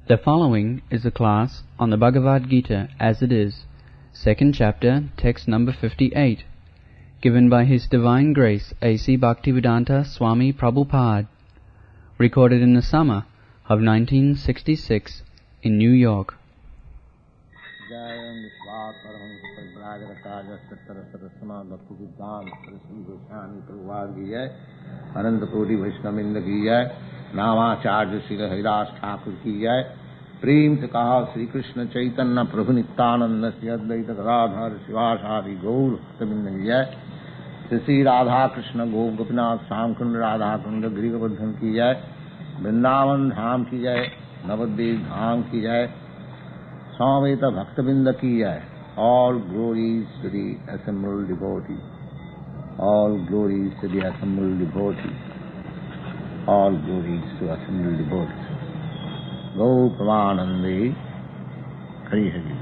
The following is a class on the Bhagavad Gita as it is, second chapter, text number 58, given by His Divine Grace A.C. Bhaktivedanta Swami Prabhupada, recorded in the summer of 1966 in New York. अनंत कोटि वैष्णविंद की जय, नामाचार्य श्री हरिदास ठाकुर की जय। प्रेम से कहा श्री कृष्ण चैतन्य प्रभु नित्यानंद श्री अद्वैत गदाधर शिवासादि गौर भक्तविंद की जय। श्री राधा कृष्ण गो गोपीनाथ श्याम कुंड राधा कुंड गिरिवर्धन की जय। वृंदावन धाम की जय, नवद्वीप धाम की जय, समवेत भक्तविंद की जय। All glories to the assembled devotee. All glories to the assembled devotee. All glories to assembled devotees. Go Pramanande Hari Hari.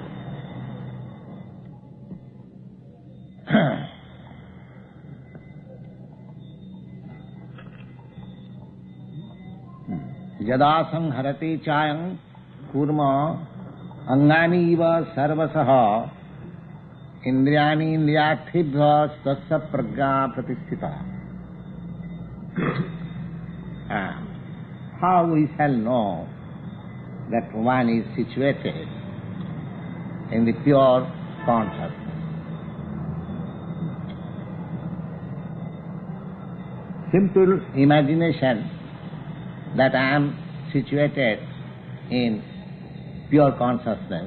Yada sangharate chayam kurma angani iva sarvasaha Indriyani indriyatibhya tasya prajna pratisthita. How we shall know that one is situated in the pure consciousness? Simple imagination that I am situated in pure consciousness.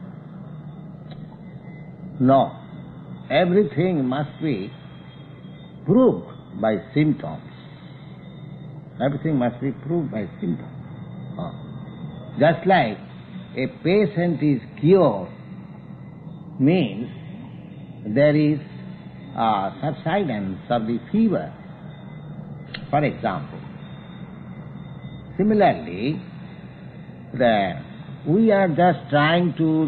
No, everything must be proved by symptoms. Everything must be proved by symptoms. Just like a patient is cured means there is subsidence of the fever, for example. Similarly, we are just trying to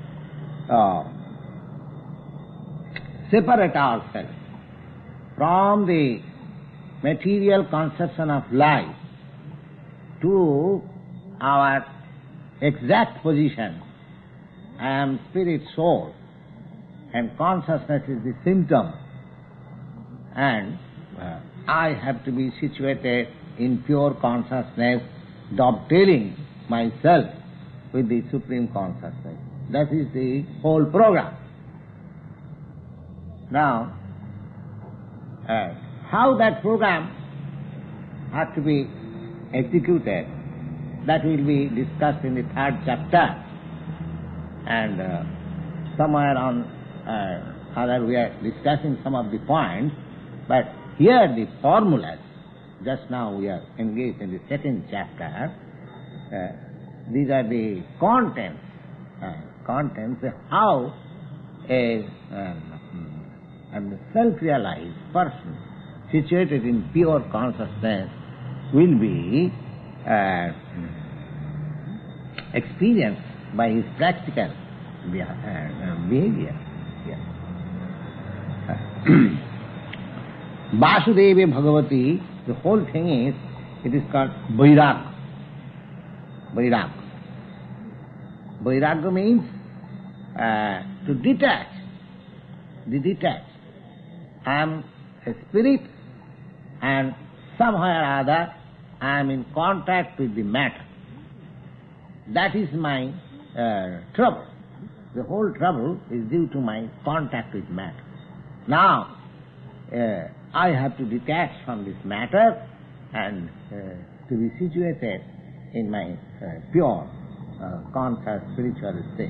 separate ourselves from the material conception of life to our exact position. I am spirit soul and consciousness is the symptom, and I have to be situated in pure consciousness, dovetailing myself with the Supreme Consciousness. That is the whole program. Now, how that program has to be executed, that will be discussed in the third chapter, and somewhere on other we are discussing some of the points, but here the formulas, just now we are engaged in the second chapter, these are the contents, how a self-realized person situated in pure consciousness will be experienced by his practical behavior. Vasudeva Bhagavati, the whole thing is, it is called Vairag. Vairag. Vairagya means to detach. The detach. I am a spirit and somehow or other I am in contact with the matter. That is my trouble. The whole trouble is due to my contact with matter. Now, I have to detach from this matter and to be situated in my pure, conscious, spiritual state.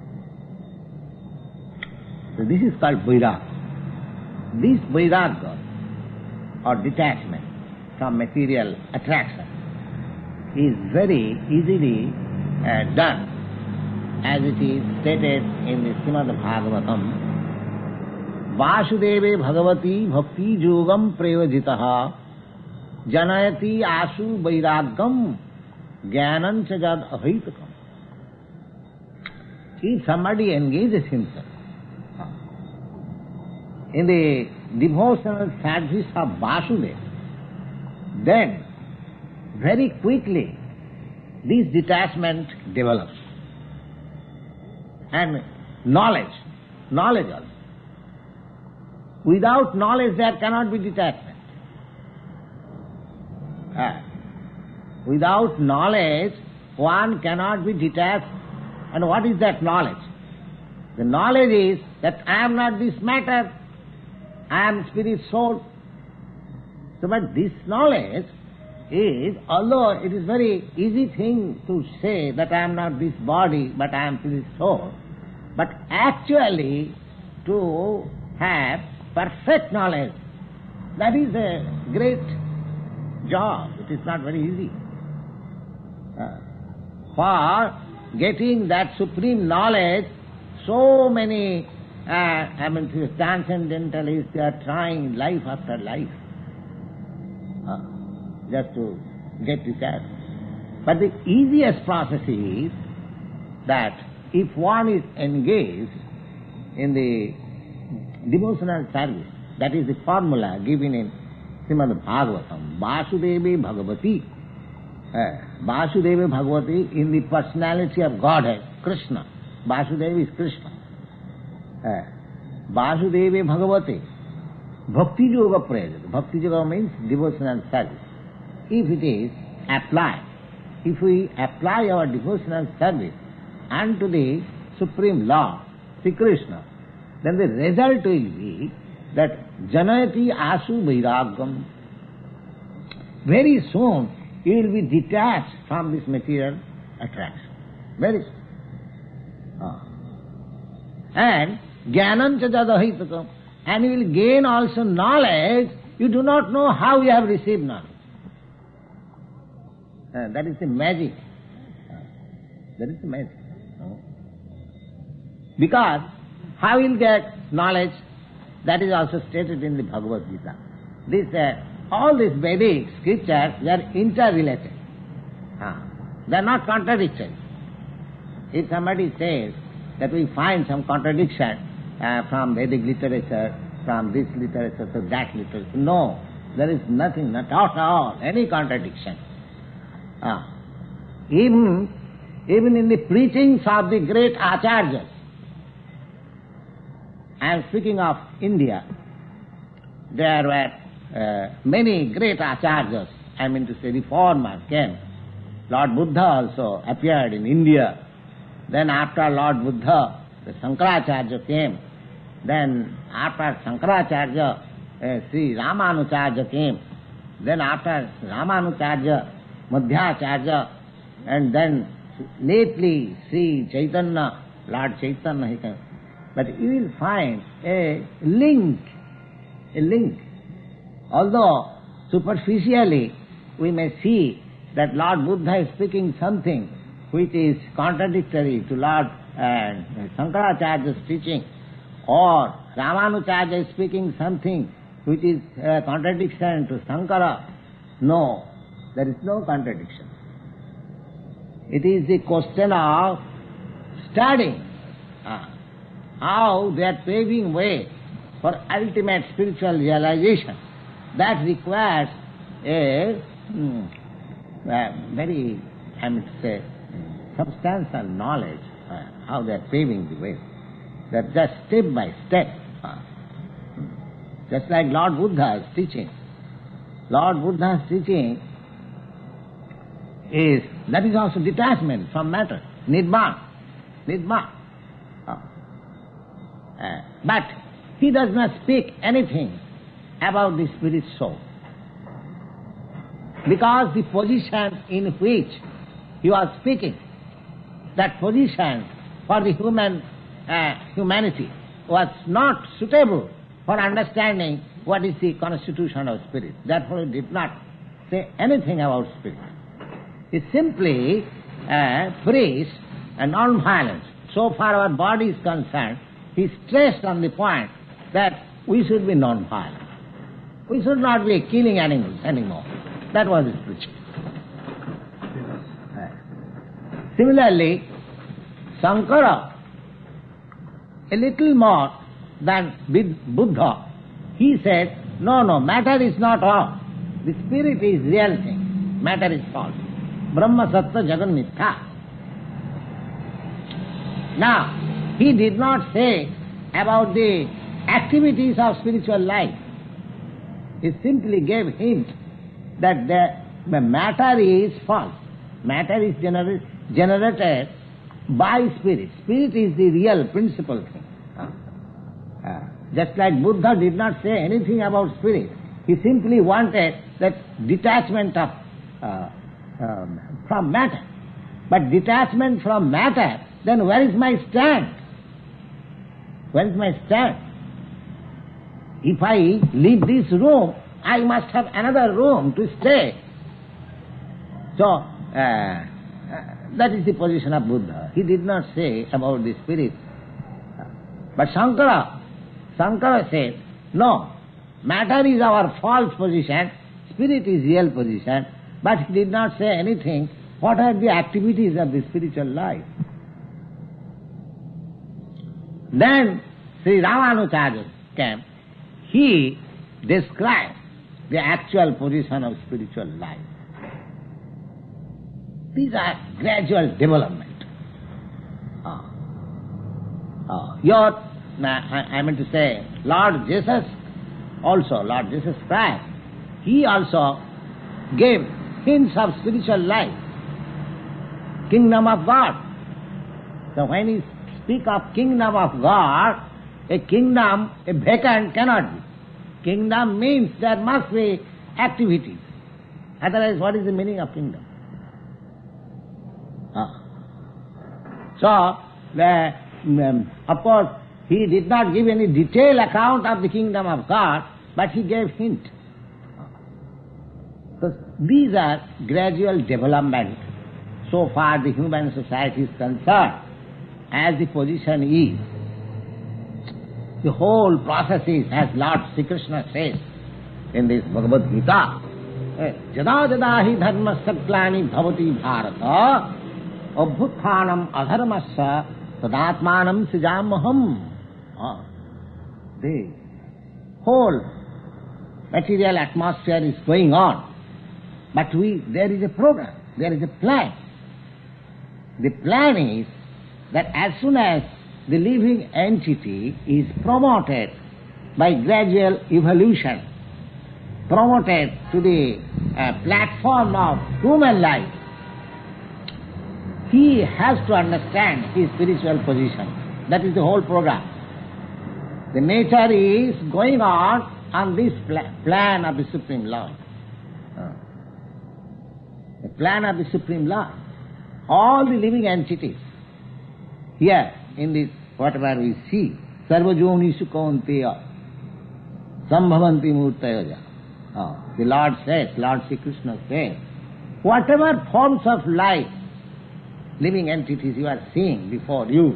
So this is called Vairagya. This Vairagya, or detachment from material attraction, is very easily done, as it is stated in the Srimad Bhagavatam. Vasudeve Bhagavati Bhakti Yogam Prayojitaha Janayati Asu Vairagyam Jnanam cha Jad Ahaitakam. If somebody engages himself in the devotional service of Vasudeva, then very quickly this detachment develops. And knowledge also. Without knowledge there cannot be detachment. Without knowledge one cannot be detached. And what is that knowledge? The knowledge is that I am not this matter, I am spirit soul. So but this knowledge is, although it is very easy thing to say that I am not this body but I am spirit soul, but actually to have perfect knowledge, that is a great job. It is not very easy. For getting that supreme knowledge, so many transcendentalists, they are trying life after life just to get this out. But the easiest process is that if one is engaged in the devotional service, that is the formula given in Srimad Bhagavatam, Vasudeva Bhagavati. Vasudeva Bhagavati in the personality of Godhead, Krishna. Vasudeva is Krishna. Vasudeva Bhagavati. Bhakti Yoga Prayajata. Bhakti Yoga means devotional service. If it is applied, if we apply our devotional service unto the Supreme Lord, Sri Krishna, then the result will be that Janayati Asu Vairagam. Very soon you will be detached from this material attraction. Very soon. And Jnanam Chadadahitakam. And you will gain also knowledge. You do not know how you have received knowledge. That is the magic. That is the magic. Because how you will get knowledge, that is also stated in the Bhagavad Gita. All these Vedic scriptures, they are interrelated. They are not contradictory. If somebody says that we find some contradiction from Vedic literature, from this literature to that literature, no, there is nothing, not at all, any contradiction. Even in the preachings of the great acharyas, I am speaking of India, there were many great acharyas, I mean to say reformers came. Lord Buddha also appeared in India. Then after Lord Buddha, the Sankaracharya came. Then after Sankaracharya, Sri Ramanujarya came. Then after Ramanujarya, Madhyacharya, and then lately Sri Chaitanya, Lord Chaitanya he came. But you will find a link. Although superficially we may see that Lord Buddha is speaking something which is contradictory to Lord Sankaracharya's teaching, or Ramanujarya is speaking something which is a contradiction to Sankara. No, there is no contradiction. It is the question of studying how they are paving way for ultimate spiritual realization. That requires a very, I would say, substantial knowledge, how they are paving the way. That just step by step. Just like Lord Buddha's teaching. Lord Buddha's teaching is, that is also detachment from matter, Nirvana. But he does not speak anything about the spirit soul. Because the position in which he was speaking, that position for the humanity was not suitable for understanding what is the constitution of spirit. Therefore he did not say anything about spirit. He simply preached non-violence. So far our body is concerned, he stressed on the point that we should be non-violent. We should not be killing animals anymore. That was his preaching. Similarly, Sankara, a little more than Buddha, he said, no, matter is not all. The spirit is real thing. Matter is false. Brahma Sattva Jagan Mithya. Now, he did not say about the activities of spiritual life. He simply gave hint that the matter is false. Matter is generated by spirit. Spirit is the real principal thing. Just like Buddha did not say anything about spirit. He simply wanted that detachment of from matter. But detachment from matter, then where is my stand? Where is my stand? If I leave this room, I must have another room to stay. So, that is the position of Buddha. He did not say about the spirit. But Shankara said, no, matter is our false position, spirit is real position, but he did not say anything. What are the activities of the spiritual life? Then Sri Ramanujarya came. He described the actual position of spiritual life. These are gradual development. I meant to say, Lord Jesus Christ, he also gave hints of spiritual life, kingdom of God. So when he speak of kingdom of God, a kingdom, a vacant cannot be. Kingdom means there must be activities. Otherwise, what is the meaning of kingdom? So, of course, he did not give any detailed account of the kingdom of God, but he gave hint. So these are gradual development. So far the human society is concerned, as the position is. The whole process is, as Lord Sri Krishna says in this Bhagavad Gita, Jada jada hi dharmasya glani bhavati bharata abhuthanam adharmasya tadatmanam sijamaham. The whole material atmosphere is going on, but there is a program, there is a plan. The plan is that as soon as the living entity is promoted by gradual evolution, promoted to the platform of human life, he has to understand his spiritual position. That is the whole program. The nature is going on this plan of the Supreme Lord. The plan of the Supreme Lord. All the living entities, here in this, whatever we see, sarvajoni sukaunteya, sambhavanti murtayaja. The Lord says, Lord Sri Krishna says, whatever forms of life, living entities you are seeing before you,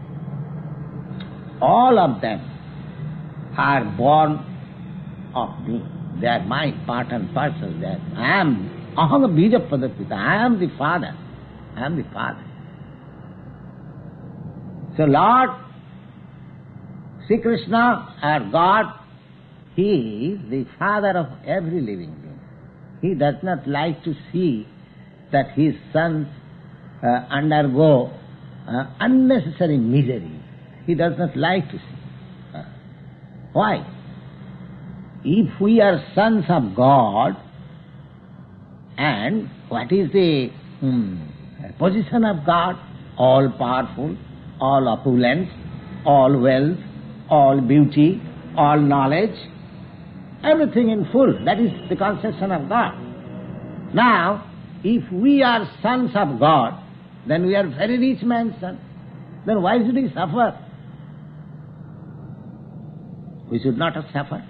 all of them are born of me. They are my part and parcel. I am aham bija padapita. I am the Father. I am the Father. So Lord Sri Krishna, our God, He is the Father of every living being. He does not like to see that His sons undergo unnecessary misery. He does not like to see. Why? If we are sons of God, and what is the position of God? All powerful, all opulence, all wealth, all beauty, all knowledge, everything in full. That is the conception of God. Now, if we are sons of God, then we are very rich man's son. Then why should we suffer? We should not have suffered.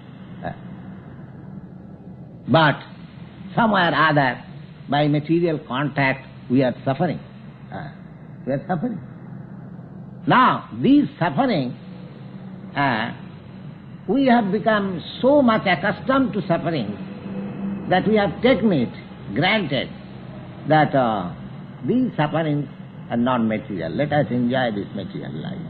But somewhere or other, by material contact, we are suffering. We are suffering. Now, these suffering, we have become so much accustomed to suffering that we have taken it granted that these sufferings are non-material. Let us enjoy this material life.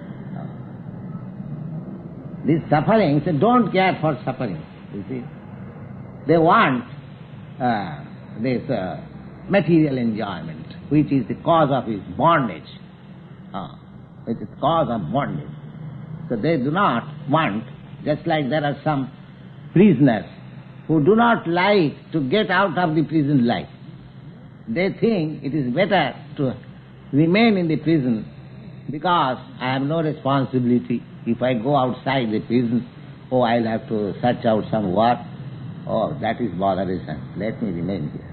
These sufferings, they don't care for suffering, you see. They want this material enjoyment, which is the cause of his bondage. Which is the cause of bondage. So they do not want, just like there are some prisoners who do not like to get out of the prison life. They think it is better to remain in the prison because I have no responsibility. If I go outside the prison, I'll have to search out some work. That is bothersome. Let me remain here.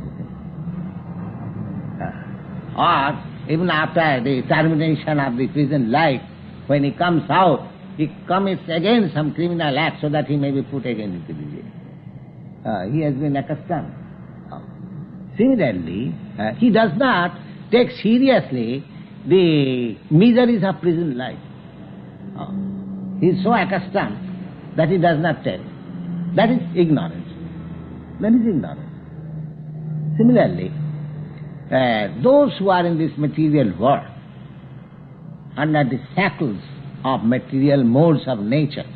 Or even after the termination of the prison life, when he comes out, he commits again some criminal act so that he may be put again into the jail. He has been accustomed. Similarly, he does not take seriously the miseries of prison life. He is so accustomed that he does not take. That is ignorance. That is ignorance. Similarly, those who are in this material world, under the shackles of material modes of nature,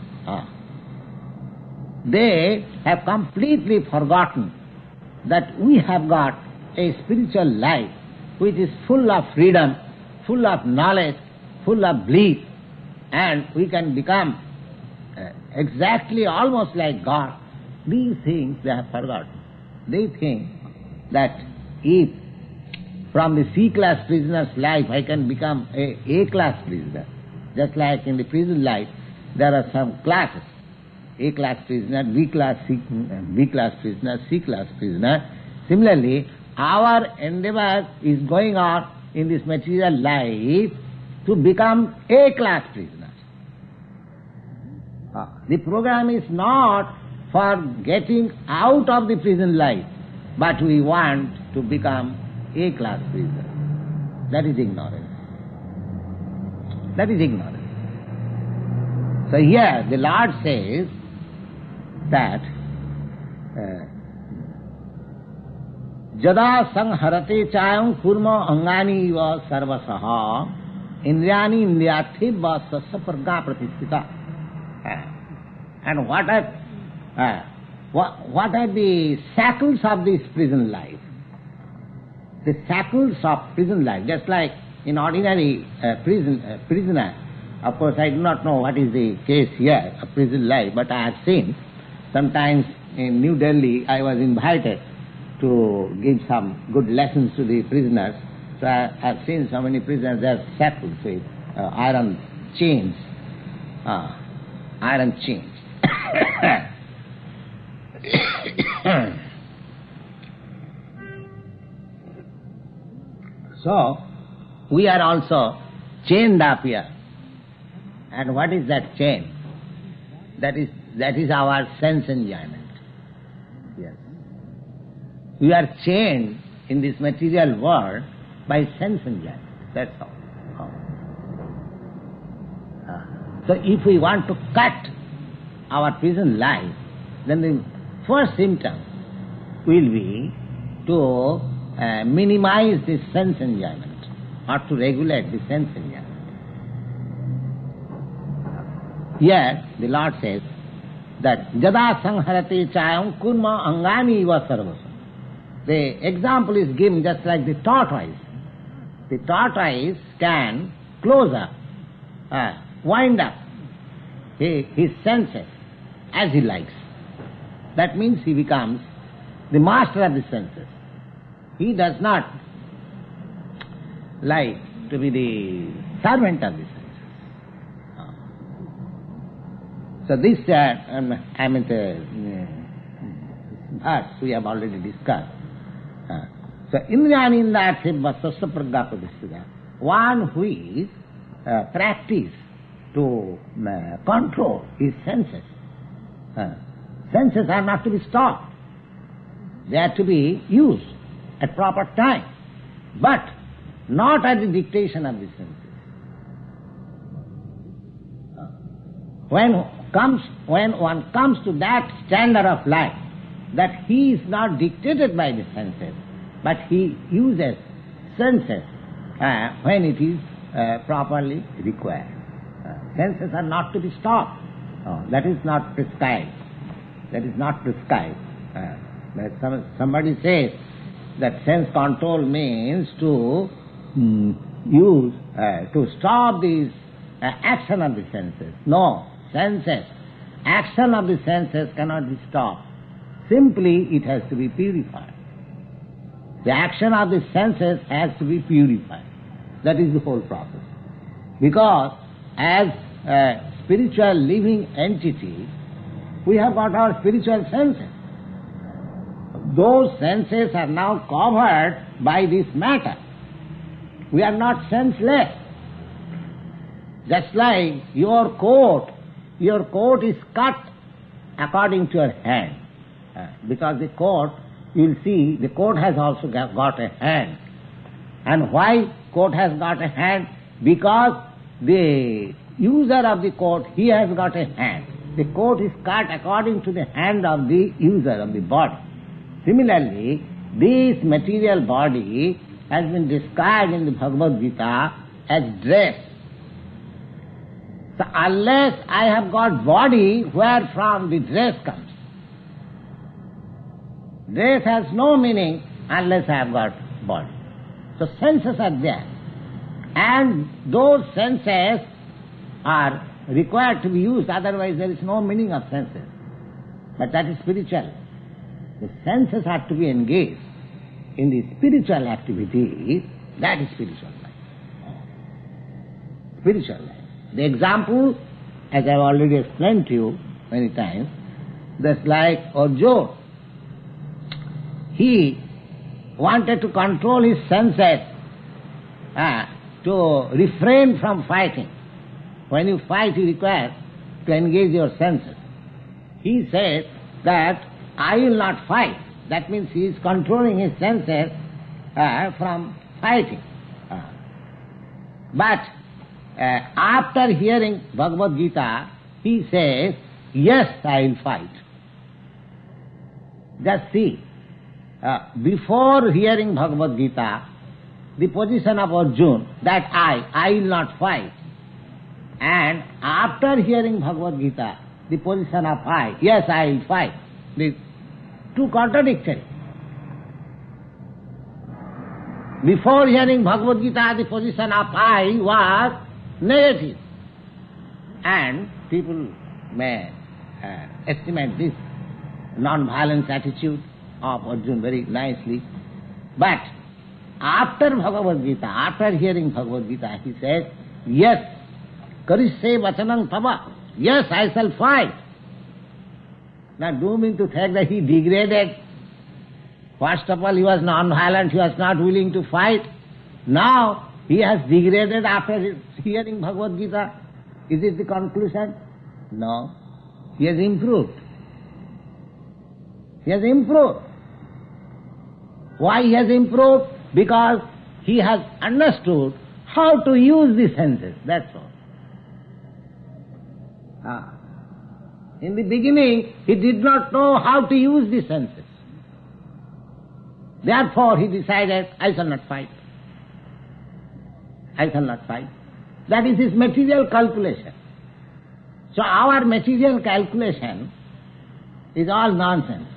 they have completely forgotten that we have got a spiritual life which is full of freedom, full of knowledge, full of bliss, and we can become exactly almost like God. These things they have forgotten. They think that if from the C-class prisoner's life I can become a A-class prisoner, just like in the prison life there are some classes, A-class prisoner, B-class prisoner, C-class prisoner. Similarly, our endeavor is going on in this material life to become A-class prisoners. The program is not for getting out of the prison life, but we want to become A-class prisoner. That is ignorance. That is ignorance. So here the Lord says that Jada sangharate chayam kurma angani va sarvasaha indriyani indriyarthi va sassa pragna pratisthita. And what are the shackles of this prison life? The shackles of prison life, just like in ordinary prisoner. Of course, I do not know what is the case here of prison life, but I have seen sometimes in New Delhi I was invited to give some good lessons to the prisoners. So I have seen so many prisoners, they are shackled with iron chains. Iron chains. So, we are also chained up here. And what is that chain? That is our sense enjoyment. Yes. We are chained in this material world by sense enjoyment. That's all. So if we want to cut our prison life, then the first symptom will be to minimize the sense enjoyment or to regulate the sense enjoyment. Here the Lord says that Jada sangharate chayam kurma angani va sarvasam. The example is given just like the tortoise. The tortoise can close up, wind up his senses as he likes. That means he becomes the master of the senses. He does not like to be the servant of the senses. So this, verse we have already discussed. So indriyani indrarthi vasasya pragya pratisthita. One who is practiced to control his senses. Senses are not to be stopped. They are to be used at proper time, but not at the dictation of the senses. When one comes to that standard of life, that he is not dictated by the senses, but he uses senses when it is properly required. Senses are not to be stopped. That is not prescribed. That is not prescribed. But somebody says that sense control means to use, to stop these action of the senses. No, senses. Action of the senses cannot be stopped. Simply it has to be purified. The action of the senses has to be purified. That is the whole process. Because as a spiritual living entity, we have got our spiritual senses. Those senses are now covered by this matter. We are not senseless. Just like your coat is cut according to your hand. Because the coat, you will see, the coat has also got a hand. And why coat has got a hand? Because the user of the coat, he has got a hand. The coat is cut according to the hand of the user of the body. Similarly, this material body has been described in the Bhagavad Gita as dress. So unless I have got body, where from the dress comes? Dress has no meaning unless I have got body. So senses are there. And those senses are required to be used, otherwise there is no meaning of senses. But that is spiritual. The senses have to be engaged in the spiritual activity. That is spiritual life. Spiritual life. The example, as I have already explained to you many times, that's like Arjuna. He wanted to control his senses, to refrain from fighting. When you fight, you require to engage your senses. He said that I will not fight. That means he is controlling his senses from fighting. But after hearing Bhagavad Gita, he says, yes, I will fight. Just see, before hearing Bhagavad Gita, the position of Arjuna, that I will not fight. And after hearing Bhagavad Gita, the position of I, yes, I will fight. The two contradictory. Before hearing Bhagavad Gita, the position of I was negative. And people may estimate this non-violence attitude of Arjuna very nicely. But after Bhagavad Gita, after hearing Bhagavad Gita, he says, yes, karishe vachanam tava, yes, I shall fight. Now do you mean to think that he degraded? First of all, he was non-violent, he was not willing to fight. Now he has degraded after hearing Bhagavad Gita. Is it the conclusion? No. He has improved. He has improved. Why he has improved? Because he has understood how to use the senses, that's all. In the beginning, he did not know how to use the senses. Therefore, he decided, I shall not fight. I shall not fight. That is his material calculation. So our material calculation is all nonsense.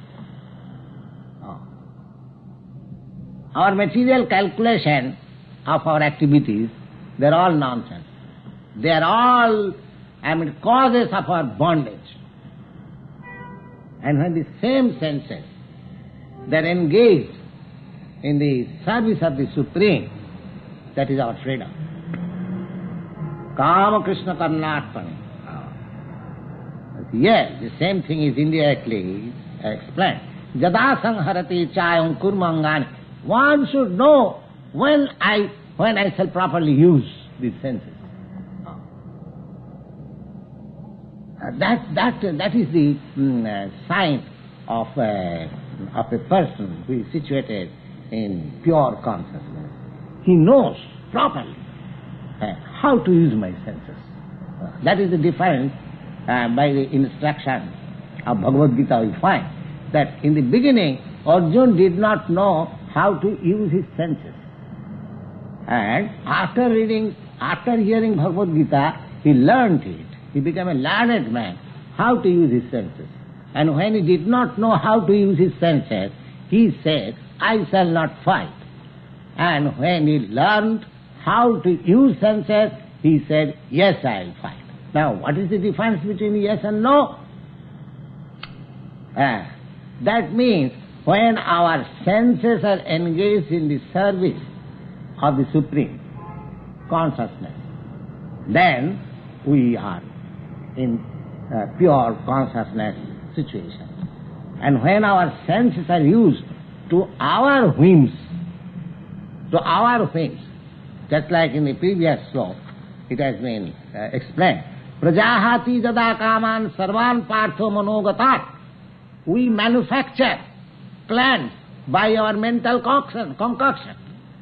Our material calculation of our activities, they are all nonsense. They are all, causes of our bondage. And when the same senses, they are engaged in the service of the Supreme, that is our freedom. Kama Krishna Karnatpani. Yes, the same thing is indirectly explained. Jada sangharati chayam kurmangani. One should know when I shall properly use these senses. That is the sign of a person who is situated in pure consciousness. He knows properly how to use my senses. That is the difference by the instruction of Bhagavad Gita we find that in the beginning Arjuna did not know how to use his senses. And after hearing Bhagavad Gita, he learned it. He became a learned man, how to use his senses. And when he did not know how to use his senses, he said, I shall not fight. And when he learned how to use senses, he said, yes, I'll fight. Now, what is the difference between yes and no? That means when our senses are engaged in the service of the Supreme Consciousness, then we are in pure consciousness situation. And when our senses are used to our whims, just like in the previous sloka, it has been explained. Prajahati jada kaman sarvan partho manogatat. We manufacture plans by our mental concoction.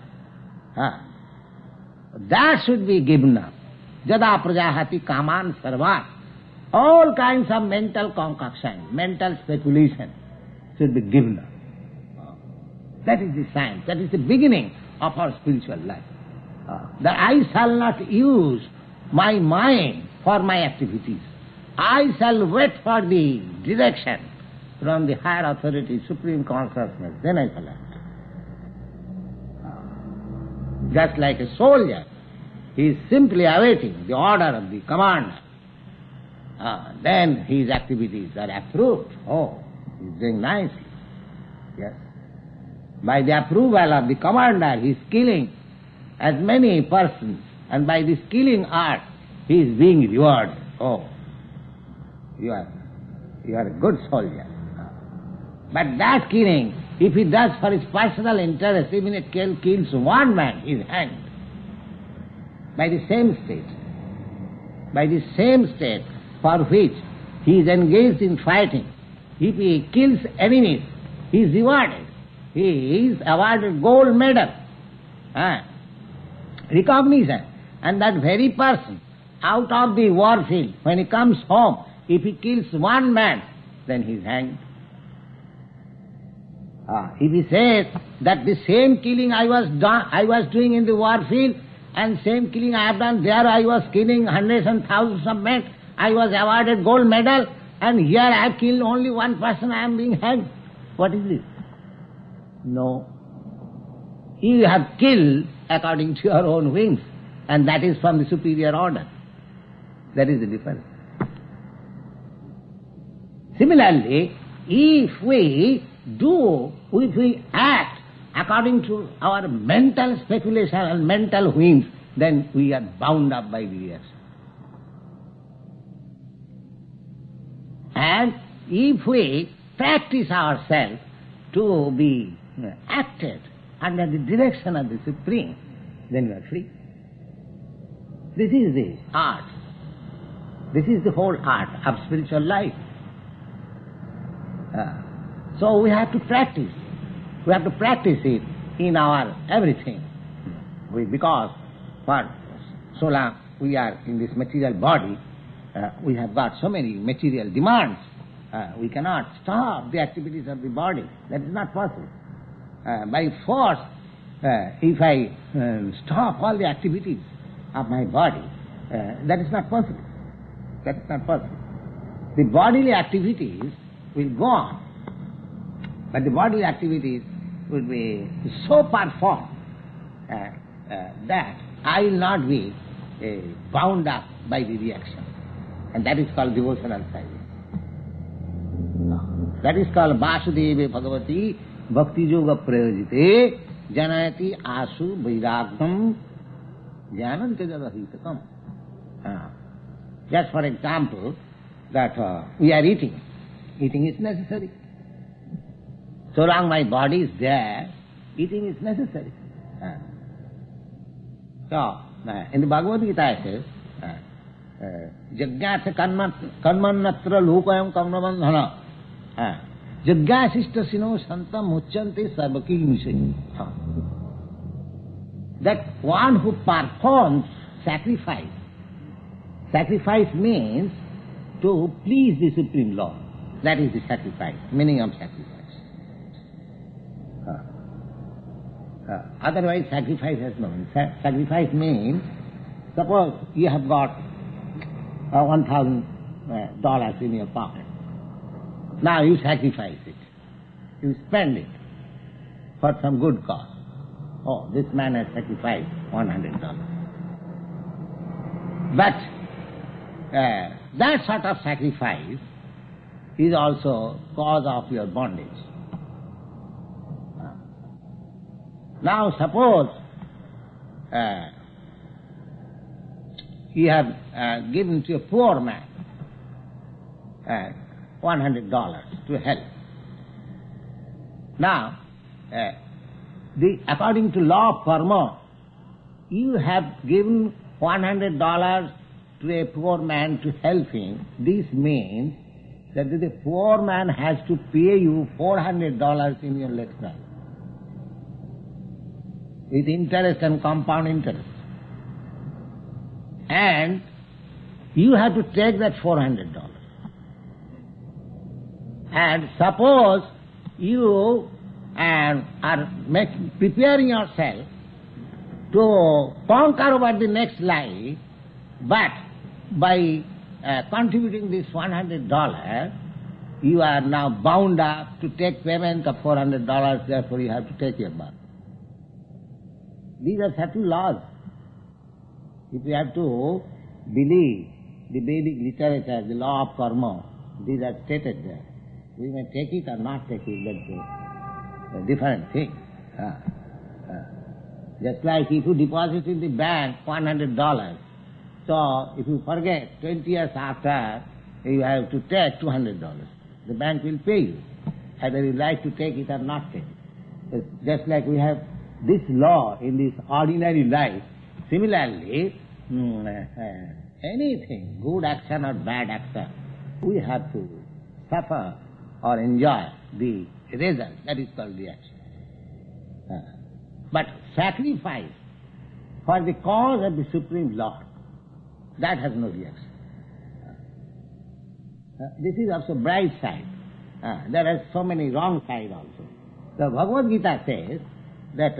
That should be given up. Jada prajahati kaman sarvan. All kinds of mental concoction, mental speculation should be given up. That is the science, that is the beginning of our spiritual life. That I shall not use my mind for my activities. I shall wait for the direction from the higher authority, Supreme Consciousness, then I shall act. Just like a soldier, he is simply awaiting the order of the commander. Then his activities are approved. Oh, he is doing nicely. Yes. By the approval of the commander, he is killing as many persons, and by this killing art, he is being rewarded. Oh, you are a good soldier. But that killing, if he does for his personal interest, even if it kills one man, he is hanged. By the same state for which he is engaged in fighting. If he kills enemies, he is rewarded. He is awarded gold medal, recognition. And that very person, out of the war field, when he comes home, if he kills one man, then he is hanged. If he says that the same killing I was doing in the war field, and same killing I have done there, I was killing hundreds and thousands of men, I was awarded gold medal, and here I have killed only one person, I am being hanged. What is this? No. You have killed according to your own wings, and that is from the superior order. That is the difference. Similarly, if we act according to our mental speculation and mental whims, then we are bound up by the reaction. And if we practice ourselves to be acted under the direction of the Supreme, then we are free. This is the art. This is the whole art of spiritual life. So we have to practice. We have to practice it in our everything. Because for so long we are in this material body, we have got so many material demands. We cannot stop the activities of the body. That is not possible. By force, if I stop all the activities of my body, that is not possible. That is not possible. The bodily activities will go on, but the bodily activities will be so performed that I will not be bound up by the reaction. And that is called devotional silence. That is called Vasudeva Bhagavati Bhakti Yoga Prayojite Janayati Asu Vairagam Jnanante Jadahitakam. Just for example, that we are eating. Eating is necessary. So long my body is there, eating is necessary. So, in the Bhagavad Gita it says, Jagyasa karmanatra lokayam kamnabandhana Jagyasishta sino santam mucchante sarvaki misani. That one who performs sacrifice means to please the Supreme Lord. That is the sacrifice, meaning of sacrifice. Otherwise sacrifice has no meaning. Sacrifice means, suppose you have got $1,000 in your pocket. Now you sacrifice it. You spend it. for some good cause. Oh, this man has sacrificed $100. But that sort of sacrifice is also cause of your bondage. Now suppose you have given to a poor man $100 to help. Now, according to law of karma, you have given $100 to a poor man to help him. This means that the poor man has to pay you $400 in your next life, with interest and compound interest. And you have to take that $400. And suppose you are preparing yourself to conquer over the next life, but by contributing this $100, you are now bound up to take payment of $400, therefore you have to take your birth. These are certain laws. If you have to believe the Vedic literature, the law of karma, these are stated there. We may take it or not take it, that's a different thing. Just like if you deposit in the bank $100, so if you forget, 20 years after, you have to take $200. The bank will pay you, either you like to take it or not take it. It's just like we have this law in this ordinary life. Similarly, anything, good action or bad action, we have to suffer or enjoy the result. That is called reaction. But sacrifice for the cause of the Supreme Lord, that has no reaction. This is also bright side. There are so many wrong sides also. The Bhagavad Gita says that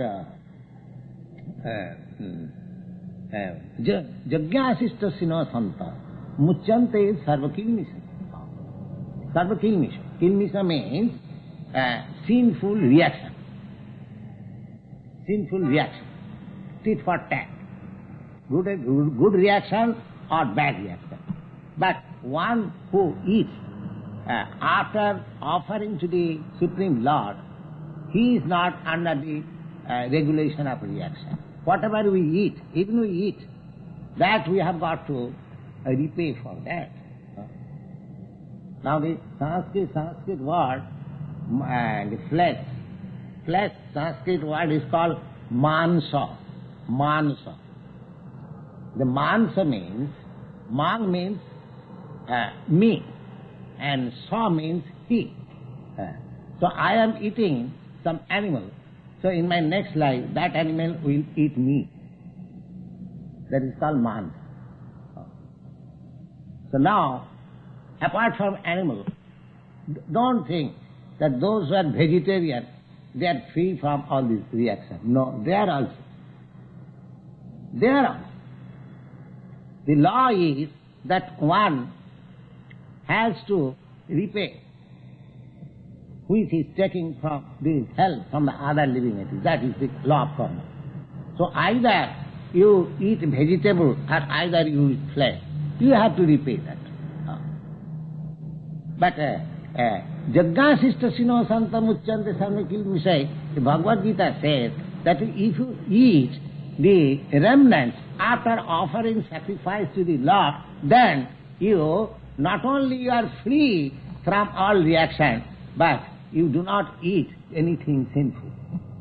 Jagyasistasino santa muchyante sarvakilmisha. Sarvakilmisha. Kilmisha means sinful reaction. Sinful reaction. Tit for tat. Good reaction or bad reaction. But one who eats after offering to the Supreme Lord, he is not under the regulation of reaction. Whatever we eat, even we eat, that we have got to repay for that. Now the Sanskrit word, the flesh Sanskrit word is called mansa. Mansa. The mansa means, man means me, and sa means he. So I am eating some animal. So in my next life, that animal will eat me. That is called man. So now, apart from animal, don't think that those who are vegetarian, they are free from all these reactions. No, they are also. They are also. The law is that one has to repay which is taking from this help from the other living entities. That is the law of karma. So either you eat vegetable or either you eat flesh. You have to repay that. But Jagyasistasino santa muchyante sarvakil misai, the Bhagavad Gita says that if you eat the remnants after offering sacrifice to the Lord, then you not only you are free from all reaction, but you do not eat anything sinful.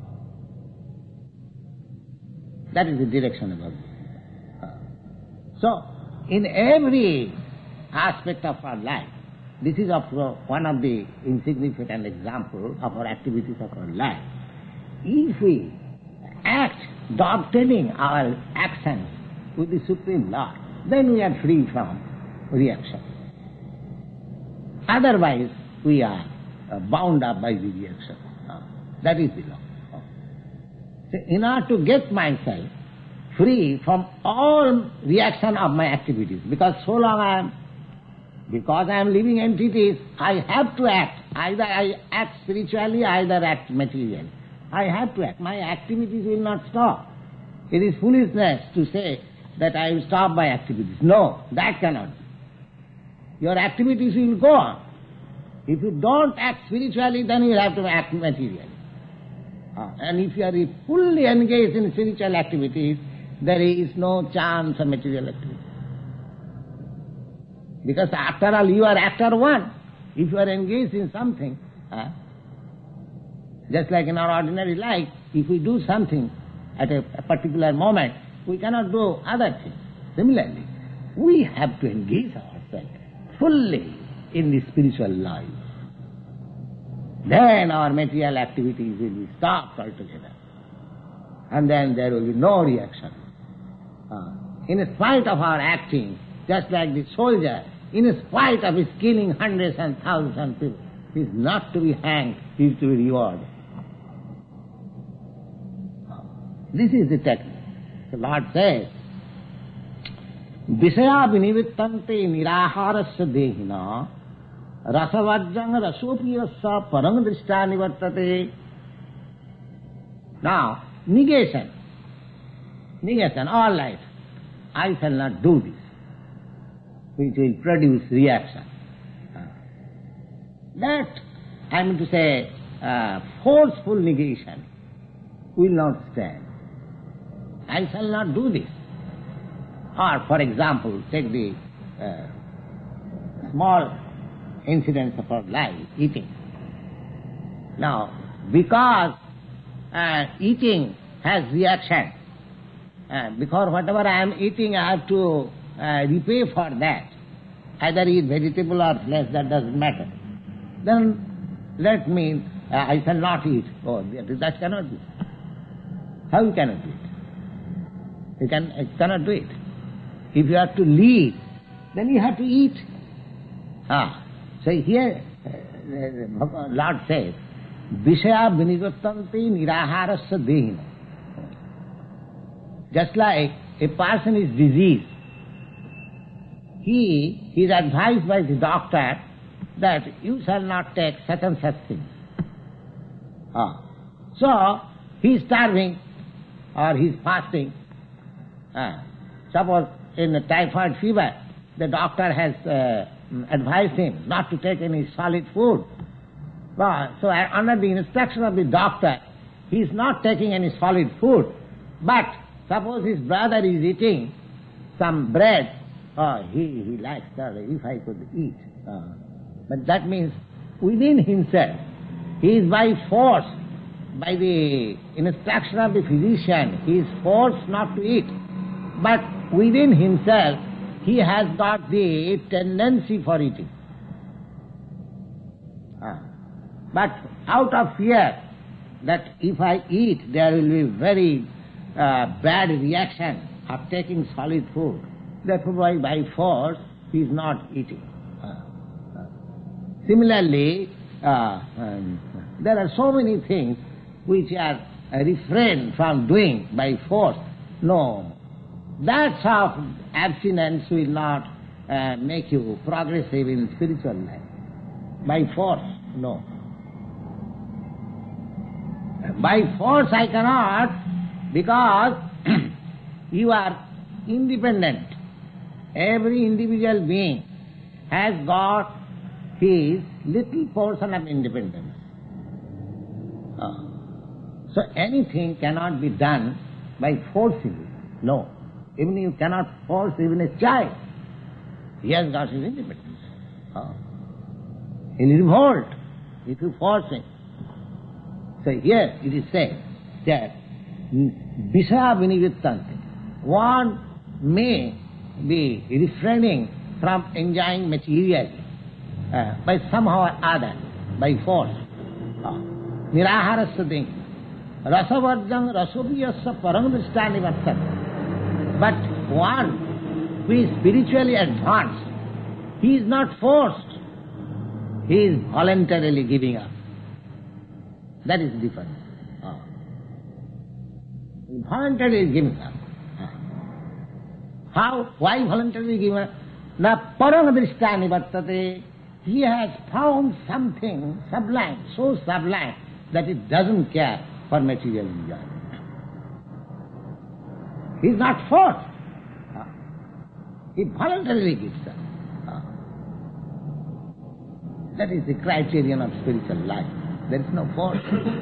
That is the direction of it. So, in every aspect of our life, this is one of the insignificant examples of our activities of our life. If we act dovetailing our actions with the Supreme Lord, then we are free from reaction. Otherwise, we are bound up by the reaction. That is the law. So in order to get myself free from all reaction of my activities, because so long because I am living entities, I have to act. Either I act spiritually, either act materially. I have to act. My activities will not stop. It is foolishness to say that I will stop my activities. No, that cannot be. Your activities will go on. If you don't act spiritually, then you will have to act materially. And if you are fully engaged in spiritual activities, there is no chance of material activity. Because after all, you are actor one. If you are engaged in something, just like in our ordinary life, if we do something at a particular moment, we cannot do other things. Similarly, we have to engage ourselves fully in the spiritual life. Then our material activities will be stopped altogether. And then there will be no reaction. In spite of our acting, just like the soldier, in spite of his killing hundreds and thousands of people, he is not to be hanged, he is to be rewarded. This is the technique. The Lord says, Visaya vinivitante niraharasya dehina rasavajjang rasopiyasya parang drishta nivartate. Now, negation, all life. I shall not do this, which will produce reaction. That, I mean to say, forceful negation will not stand. I shall not do this. Or, for example, take the small incidents of our life, eating. Now, because eating has reaction, because whatever I am eating, I have to repay for that. Either eat vegetable or flesh, that doesn't matter. Then that means I shall not eat. Oh, that cannot be. How you cannot do it? You cannot do it. If you have to live, then you have to eat. So here, Lord says, Vishaya vinivittanti niraharasya dehina. Just like a person is diseased, he is advised by the doctor that you shall not take such and such things. So, he is starving or he is fasting. Suppose in a typhoid fever, the doctor has advised him not to take any solid food. So under the instruction of the doctor, he is not taking any solid food. But suppose his brother is eating some bread, he likes that, if I could eat. But that means within himself, he is by force, by the instruction of the physician, he is forced not to eat. But within himself, he has got the tendency for eating. But out of fear that if I eat, there will be very bad reaction of taking solid food, therefore by force he is not eating. Similarly, there are so many things which are refrained from doing by force. No, that sort of abstinence will not make you progressive in spiritual life. By force, no. By force I cannot, because you are independent. Every individual being has got his little portion of independence. So anything cannot be done by forcing it. No. Even you cannot force even a child. He has got his independence. In revolt, if you force him. So here it is said that Vishaya vinivittanti. One may be refraining from enjoying materially by somehow or other, by force. Niraharasya dehina. Rasavarjang rasopiyasya parang drishta nivartate. But one who is spiritually advanced, he is not forced. He is voluntarily giving up. That is different. Voluntarily giving up. How? Why voluntarily giving up? Na parang drishta nivartate. He has found something sublime, so sublime that it doesn't care for material enjoyment. He is not forced. He voluntarily gives up. That is the criterion of spiritual life. There is no force.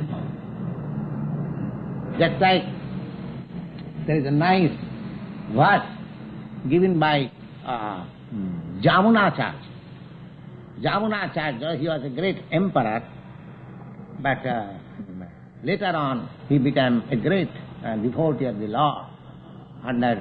Just like there is a nice verse given by Jamunacharya. Jamunacharya, he was a great emperor, but later on he became a great devotee of the Lord under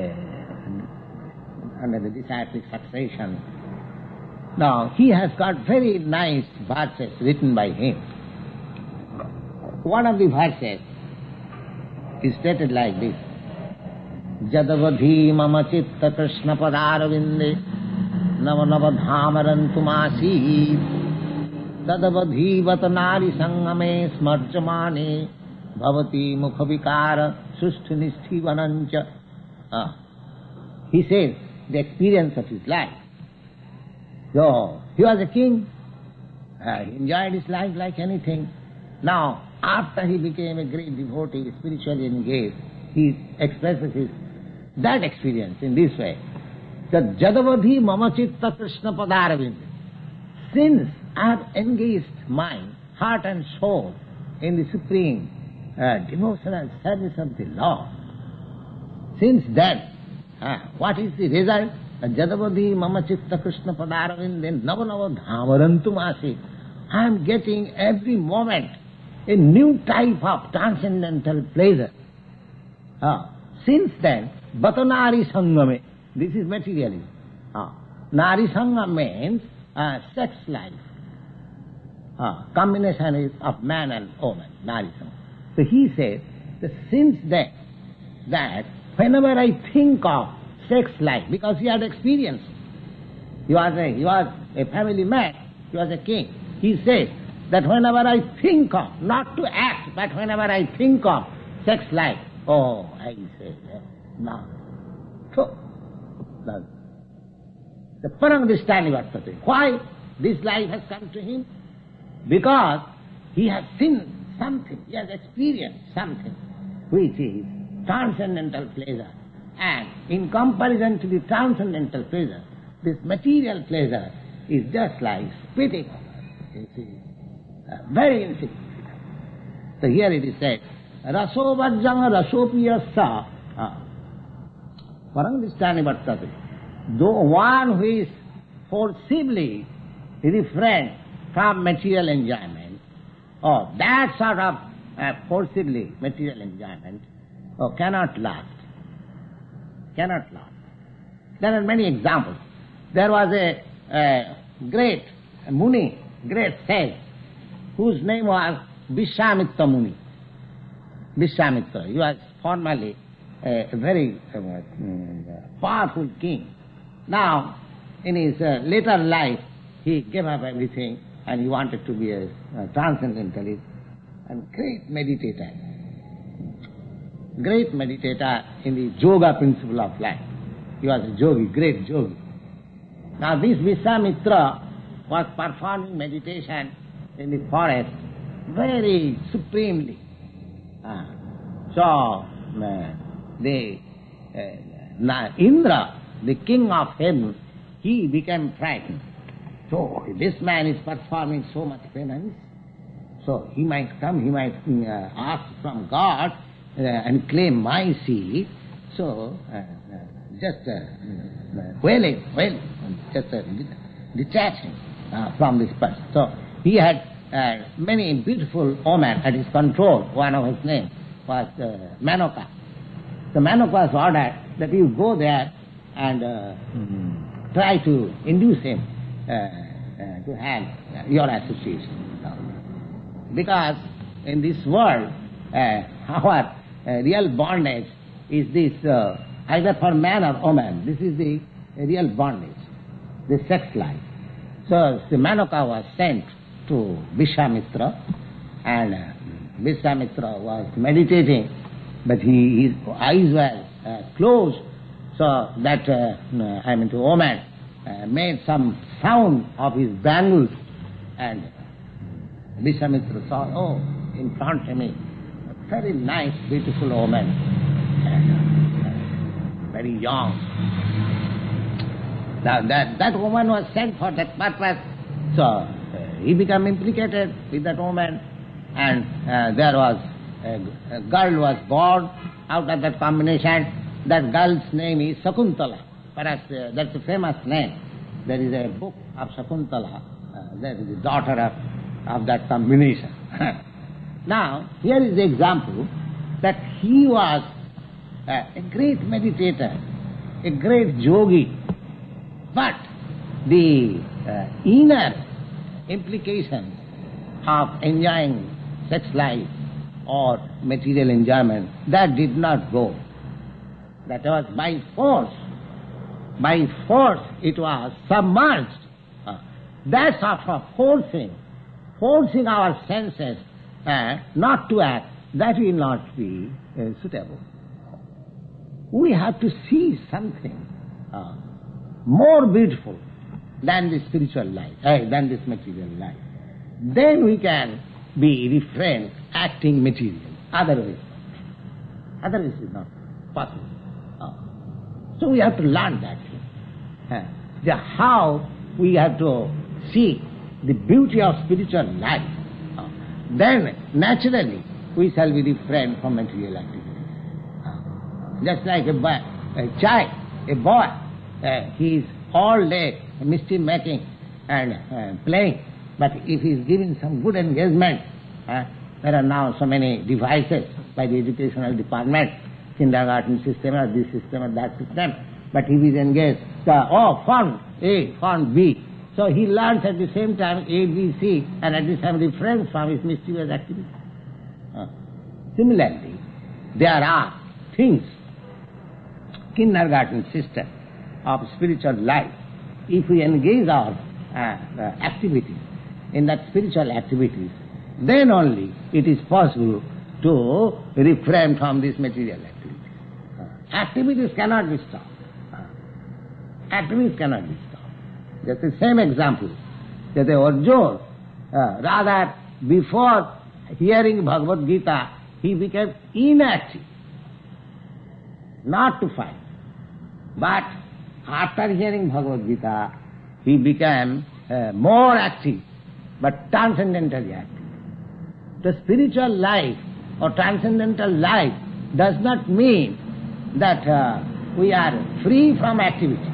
the disciplic succession. Now, he has got very nice verses written by him. One of the verses is stated like this: Jadavadhi mama chitta krishna padarvinde nava nava dhamarantumasi tadavadhi vatanari sangame smarjamane bhavati mukhavikara susthinisti vanancha. He says the experience of his life. So, he was a king. He enjoyed his life like anything. Now, after he became a great devotee, spiritually engaged, he expresses that experience in this way: that Jadavadhi mama chitta krishna padarvind. Since I have engaged mind, heart and soul in the supreme devotional service of the Lord, since then, what is the result? Jadavadhi mama chitta krishna padarvinde nava nava dhamarantumasi. I am getting every moment a new type of transcendental pleasure. Since then, Batanari Sangame, this is materialism. Nari Sangam means sex life. Combination is of man and woman, Nari Sangam. So he says that since then, that whenever I think of sex life, because he had experience, he was a family man, he was a king. He says that whenever I think of, not to act, but whenever I think of sex life, oh, I say, no. So, the Parangdishtani Vartate. Why this life has come to him? Because he has seen something, he has experienced something which is transcendental pleasure. And in comparison to the transcendental pleasure, this material pleasure is just like spitting. You see, very insignificant. So here it is said, Raso vajjanga rasopiyasa Parangdishtani Vartate. Though one who is forcibly refrained from material enjoyment, or that sort of forcibly material enjoyment, cannot last. Cannot last. There are many examples. There was a great Muni, great sage, whose name was Vishwamitra Muni. Vishwamitra. He was formerly a very powerful king. Now, in his later life, he gave up everything and he wanted to be a transcendentalist and great meditator. Great meditator in the yoga principle of life. He was a yogi, great yogi. Now this Vishwamitra was performing meditation in the forest very supremely. So Indra, the king of heaven, he became frightened. So this man is performing so much penance, so he might come, he might ask from God and claim my seat. So just detaching from this person. So he had many beautiful women at his control. One of his names was Manoka. So Manoka was ordered that you go there and try to induce him to have your association. Because in this world, our real bondage is this, either for man or woman. This is the real bondage, the sex life. So Manoka was sent to Vishwamitra, and Vishwamitra was meditating, but his eyes were closed, so that the woman made some sound of his bangles, and Vishwamitra saw, oh, in front of me very nice, beautiful woman, very young. Now that woman was sent for that purpose, so he became implicated with that woman, and there was a girl was born out of that combination. That girl's name is Sakuntala. Perhaps that's a famous name. There is a book of Sakuntala. That is the daughter of that combination. Now, here is the example that he was a great meditator, a great yogi, but the inner implication of enjoying sex life or material enjoyment, that did not go. That was by force. By force it was submerged. That sort of forcing our senses not to act, that will not be suitable. We have to see something more beautiful than the spiritual life, than this material life. Then we can be refrained acting material. Otherwise it's not possible. So we have to learn that thing. How we have to see the beauty of spiritual life. Then naturally we shall be refrained from material activity. Just like a child, a boy, he is all day mischief making and playing. But if he is given some good engagement, there are now so many devices by the educational department, kindergarten system or this system or that system, but if he is engaged, form A, form B. So he learns at the same time A, B, C, and at the same time refrains from his mischievous activity. Similarly, there are things, kindergarten system of spiritual life. If we engage our activities in that spiritual activities, then only it is possible to refrain from these material activities. Activities cannot be stopped. Activities cannot be stopped. That's the same example that Arjuna, rather before hearing Bhagavad Gita, he became inactive, not to fight. But after hearing Bhagavad Gita, he became more active, but transcendentally active. The spiritual life or transcendental life does not mean that we are free from activity.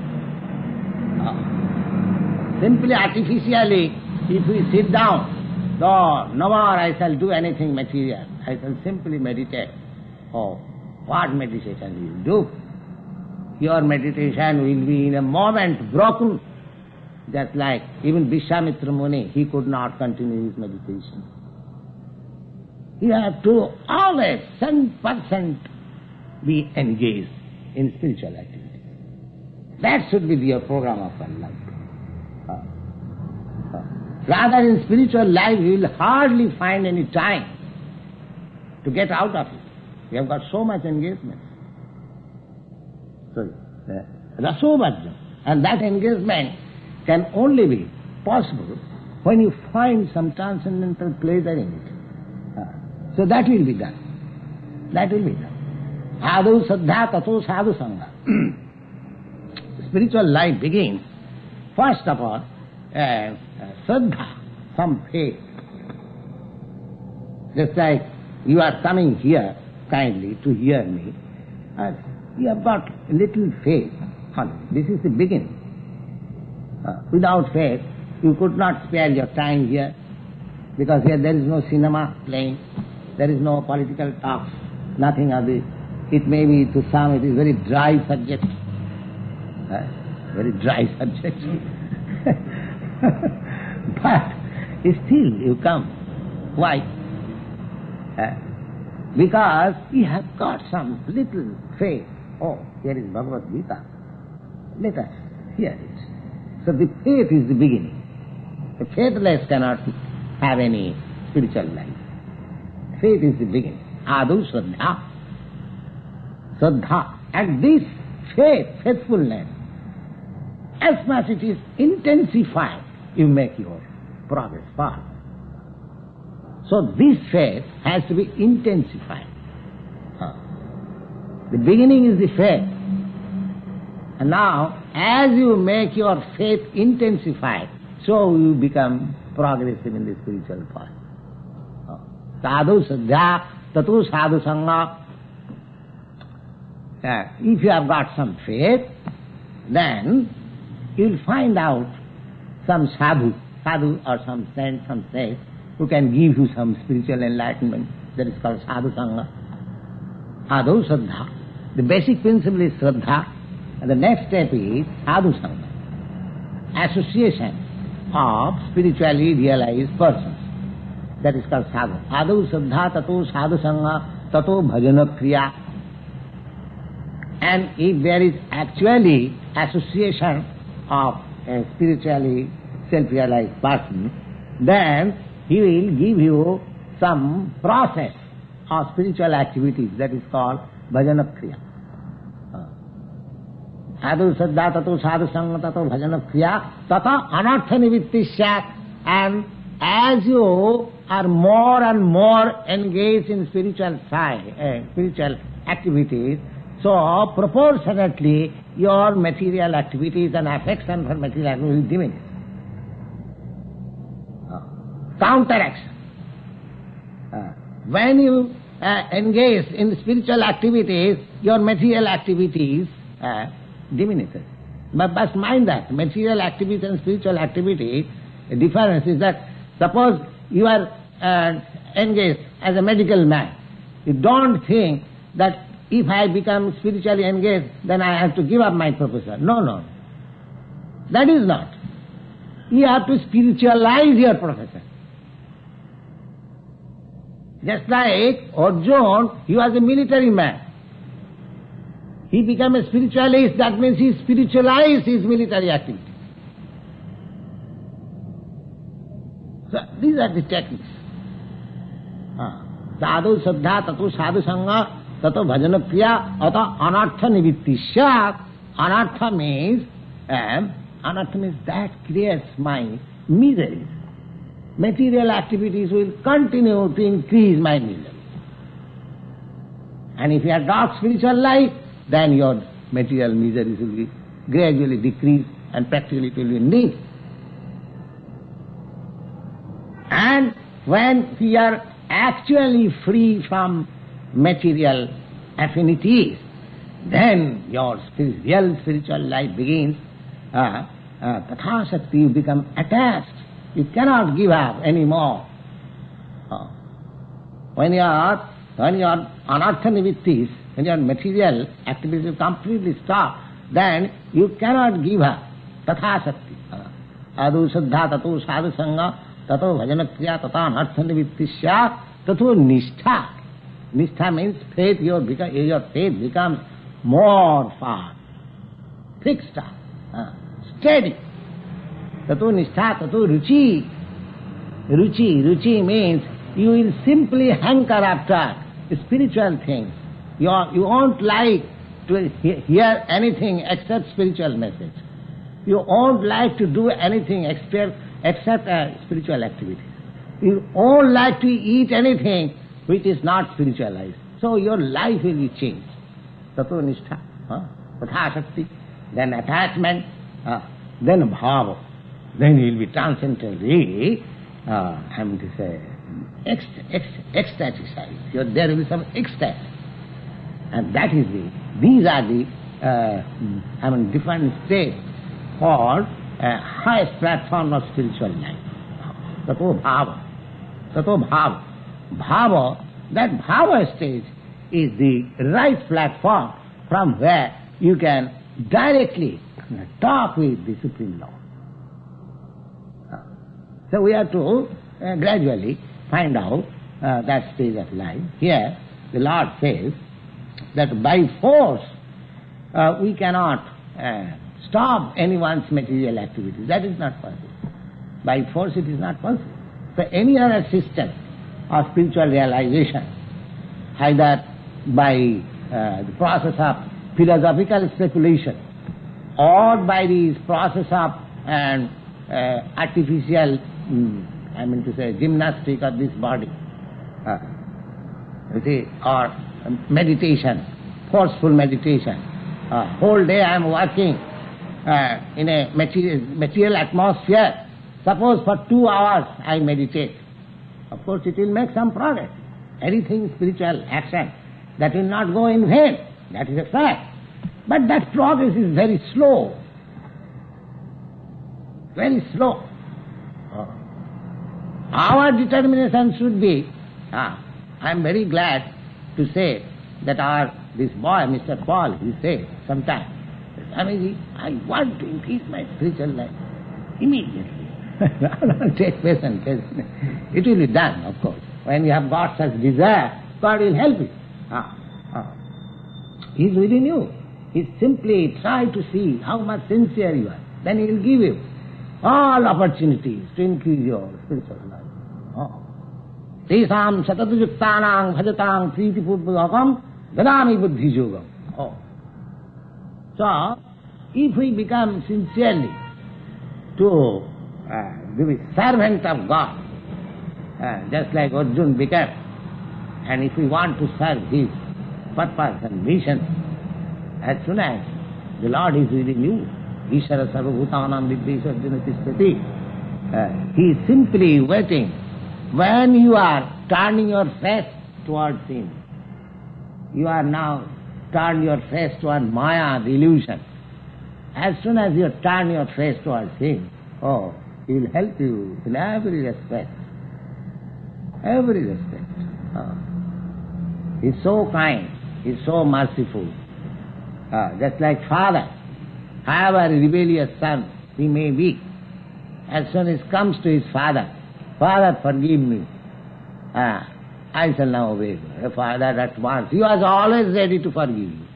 Simply artificially, if we sit down, no more I shall do anything material, I shall simply meditate. Oh, what meditation will do? Your meditation will be in a moment broken. Just like even Vishwamitra Muni, he could not continue his meditation. You have to always 100% be engaged in spiritual activity. That should be your program of life. Rather in spiritual life you will hardly find any time to get out of it. You have got so much engagement. So, rasovajja. And that engagement can only be possible when you find some transcendental pleasure in it. So that will be done. That will be done. Ādau saddha tato sadhu sangha. Spiritual life begins, first of all, saddha, some faith. Just like you are coming here kindly to hear me, you have got a little faith. This is the beginning. Without faith, you could not spare your time here, because here there is no cinema playing, there is no political talks, nothing of this. It may be to some it is very dry subject. Very dry subject. But still you come. Why? Because you have got some little faith. Oh, here is Bhagavad Gita. Let us hear it. So the faith is the beginning. The faithless cannot have any spiritual life. Faith is the beginning. Ādau saddha. Saddha. And this faith, faithfulness, as much it is intensified, you make your progress far. So this faith has to be intensified. The beginning is the faith. And now, as you make your faith intensified, so you become progressive in the spiritual path. Sadhu Saddha Tatu Sadhu Sangha. If you have got some faith, then you'll find out some sadhu or some saint, some sage, who can give you some spiritual enlightenment. That is called Sadhu Sangha. Sadhu Saddha. The basic principle is Shraddha, and the next step is Sadhu Sangha, association of spiritually realized persons. That is called Sadhu. Sadhu Saddha Tato Sadhu Sangha Tato Bhajana Kriya. And if there is actually association of a spiritually self-realized person, then he will give you some process of spiritual activities. That is called Bhajana Kriya. Sadhu Saddha Tato Sadhu Sangha Tato Bhajana Kriya Tata Anartha Nivitti Syat. And as you are more and more engaged in spiritual activities, so proportionately your material activities and affection for material activities will diminish. Counteraction. When you engage in spiritual activities, your material activities diminishes. But mind that material activities and spiritual activity, the difference is that suppose you are engaged as a medical man. You don't think that if I become spiritually engaged, then I have to give up my profession. No. That is not. You have to spiritualize your profession. Just like Arjuna, he was a military man. He became a spiritualist, that means he spiritualized his military activity. So these are the techniques. Sadhu Saddha Tato Sadhu Sangha Tato Bhajana Kriya Ata Anartha Nivitti Syat. Anartha means that creates my misery. Material activities will continue to increase my misery. And if you have got spiritual life, then your material miseries will be gradually decreased and practically it will be nil. And when we are actually free from material affinities, then your real spiritual life begins. Tatha Shakti, you become attached. You cannot give up anymore. When you are anartha nivittis, when your material activities completely stop, then you cannot give up. Tatha Shakti. Sadhu Saddha Tato Sadhu Sangha Tato Bhajana Kriya Tata Anartha Nivittis Syat Tato Nishtha. Nishtha means faith. Your faith becomes more firm, fixed, steady. Tato Nishtha Tato Ruchi. Ruchi means you will simply hanker after spiritual things. You won't like to hear anything except spiritual message. You won't like to do anything except spiritual activities. You won't like to eat anything which is not spiritualized. So your life will be changed. Tato Nishtha, Tatha Shakti, then attachment, then bhava. Then you will be transcendently, ecstaticized. There will be some ecstasy. And that is these are the different states called highest platform of spiritual life. Tato bhava. Tato bhava. Bhava, that bhava stage is the right platform from where you can directly talk with the Supreme Lord. So we have to gradually find out that stage of life. Here the Lord says that by force we cannot stop anyone's material activities. That is not possible. By force it is not possible. So any other system of spiritual realization, either by the process of philosophical speculation or by the process of artificial I mean to say gymnastic of this body. You see, or meditation, forceful meditation. Whole day I am working in a material atmosphere. Suppose for 2 hours I meditate. Of course it will make some progress. Anything spiritual action, that will not go in vain. That is a fact. But that progress is very slow. Very slow. Our determination should be, I am very glad to say that this boy, Mr. Paul, he said sometime, Swamiji, I want to increase my spiritual life immediately. Take patience. It will be done, of course. When you have got such desire, God will help you. He is within you. He simply try to see how much sincere you are. Then He will give you all opportunities to increase your spiritual life. Tesam satadujuktanang bhajatam pritipurvakam dadami buddhi yogam. So, if we become sincerely to be servant of God, just like Arjuna became, and if we want to serve His purpose and mission, as soon as the Lord is within you, Ishara sarvabhutanam viddhesha arjuna tishtati, He is simply waiting. When you are turning your face towards Him, you are now turned your face towards Maya, the illusion. As soon as you turn your face towards Him, He will help you in every respect. Every respect. He is so kind, He is so merciful. Just like father, however rebellious son he may be, as soon as comes to his father, Father, forgive me. I shall now obey you. The father at once, he was always ready to forgive you.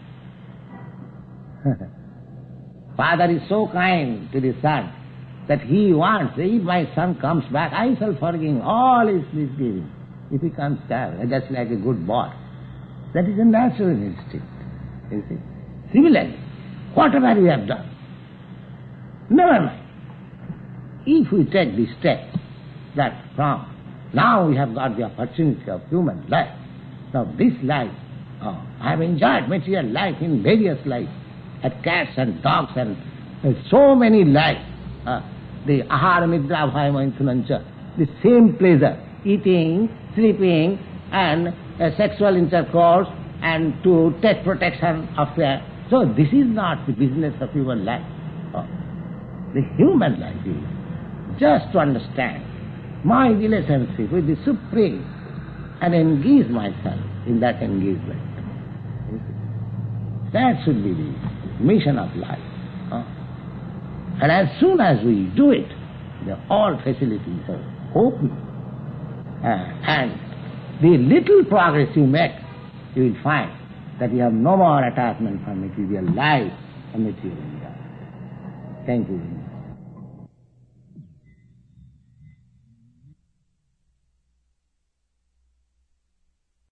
Father is so kind to the son that he wants, if my son comes back, I shall forgive him all his misgivings. If he comes back, just like a good boy. That is a natural instinct, you see. Similarly, whatever we have done, never mind. If we take this step, that from now we have got the opportunity of human life. Now this life, I have enjoyed material life in various lives, at cats and dogs and so many lives. The ahara nidra bhaya maithunancha, the same pleasure, eating, sleeping and sexual intercourse and to take protection of their... So this is not the business of human life. The human life is just to understand my relationship with the Supreme and engage myself in that engagement. That should be the mission of life. And as soon as we do it, all facilities are open. And the little progress you make, you will find that you have no more attachment for material life and material life. Thank you.